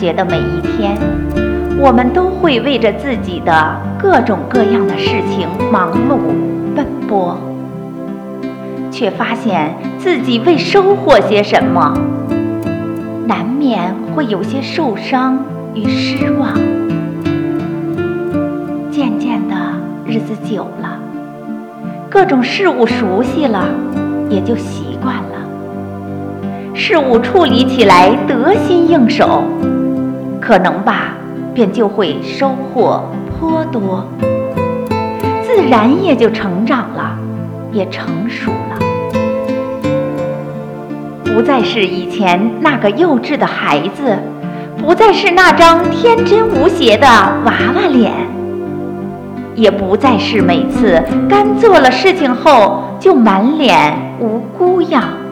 学的每一天，我们都会为着自己的各种各样的事情忙碌奔波，却发现自己未收获些什么，难免会有些受伤与失望。渐渐的，日子久了，各种事物熟悉了，也就习惯了，事物处理起来得心应手，可能吧，便就会收获颇多，自然也就成长了，也成熟了，不再是以前那个幼稚的孩子，不再是那张天真无邪的娃娃脸，也不再是每次干做了事情后就满脸无辜样。